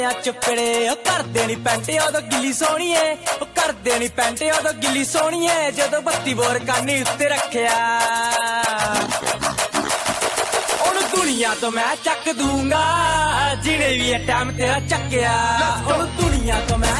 चुकड़े कर देनी पैंट उदो गिली सोहणीए कर देनी पैंट उदो गिली सोहणीए जदों 32 बोर कानी उत्ते रखिया ओनू दुनिया तो मैं चक दूंगा जिने भी टाइम तेरा चक्या ओनू दुनिया तो मैं